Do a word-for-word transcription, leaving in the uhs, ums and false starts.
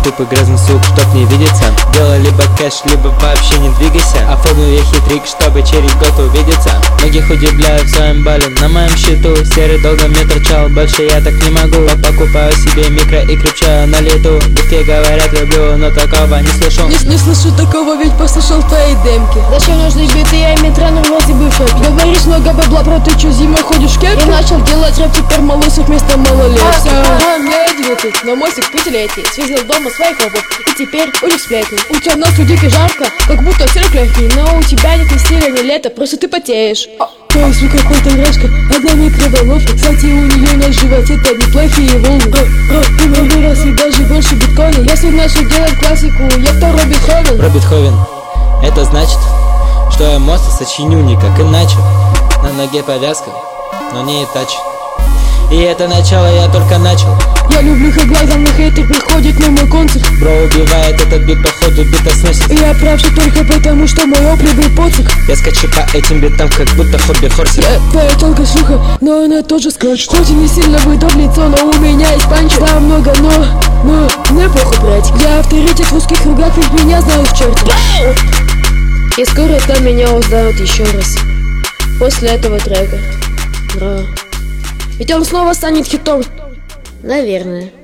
тупый грязный сук, чтоб не видеться. Делай либо кэш, либо вообще не двигайся. Оформил я хитрик, чтобы через год увидеться. Многих удивляю в своем бале, на моем счету серый долго мне торчал, больше я так не могу. Покупаю себе микро и крепчаю на лету. Девки говорят люблю, но такого не слышу. Не, не слышу такого, ведь послушал твои демки. Зачем нужны биты, я ими трену вроде бы в шоке. Говоришь много бабла, про ты чё, зимой ходишь в кепке? Я начал делать рэп, теперь малышек вместо малолеток. Все, ага, мне одиннадцать, но мостик пятилетний. Связал дома своих рабов, и теперь у них сплетни. У тебя носу дико жарко, как будто сырок легкий. Но у тебя нет ни стиля, ни лета, просто ты потеешь. Ой, сука, фотографка, одна микроволновка. Кстати, у нее на животе там неплохие волны. Ты вырос и даже больше биткоина. Если начал делать классику, я второй Бетховен. Про Бетховен. Это значит, что я мост сочиню никак иначе. На ноге повязка, но не и тач. И это начало я только начал. Я люблю, как глазом хейтер приходит на мой концерт. Бро убивает этот бит, походу бита сносит. Я прав все только потому, что мой опли был поцик. Я скачу по этим битам, как будто хобби хорси. Я поэтолка шлюха, но она тоже скачет. Хоть и не сильно выдав лицо, но у меня есть панч. Да, много, но, но, мне похуй, брать. Я авторитет в узких кругах, ведь меня знают в черте. И скоро там меня узнают еще раз. После этого трека. Да. Ведь он снова станет хитом. Наверное.